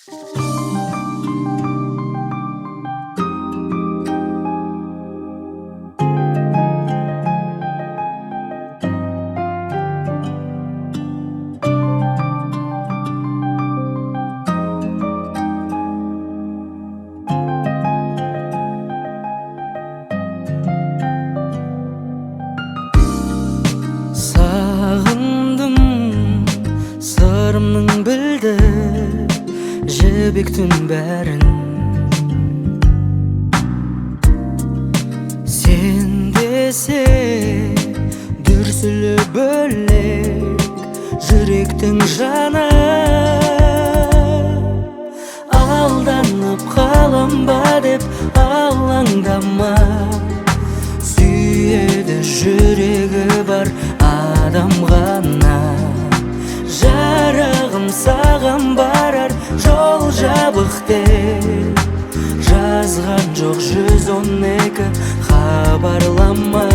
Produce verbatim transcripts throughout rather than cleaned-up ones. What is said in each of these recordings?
Сағындым сырымның білді жібектің бәрін. Сен десе дүрсілі бөлек жүректің жаны. Алданып қалам ба деп алаңдама, сүйеді жүрегі бар адам ғана. Жарығым саған барар жол жабық деп жазған жоқ жүз он екі хабарлама.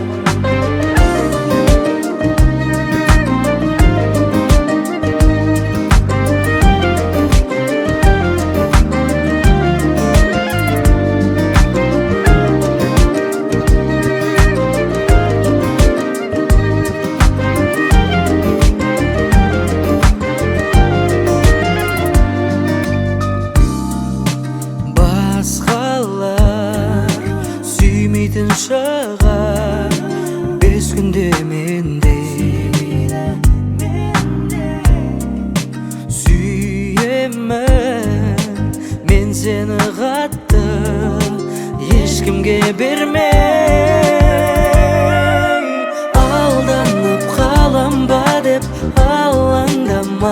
Сүймейтін шығар бес күнде менде. Сүйемін мен сені қатты, ешкімге бермей. Алданып қалам ба деп алаңдама,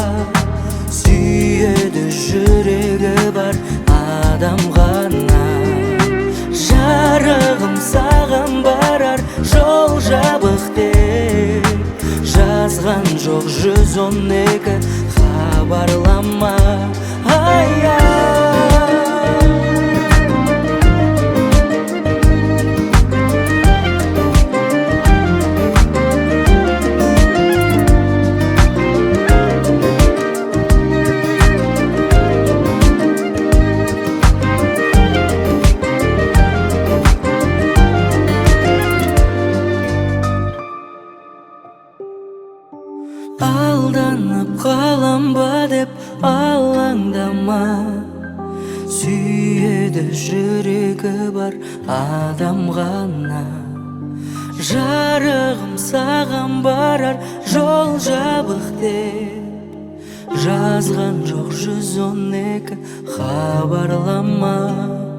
сүйеді жүрегі бар адам ғана. Жарығым саған барар жол жабық деп жазған жоқ жүз он екі хабарлама. Алданып қалам ба деп алаңдама, сүйеді жүрегі бар адам ғана. Жарығым саған барар жол жабық деп жазған жоқ жүз он екі хабарлама.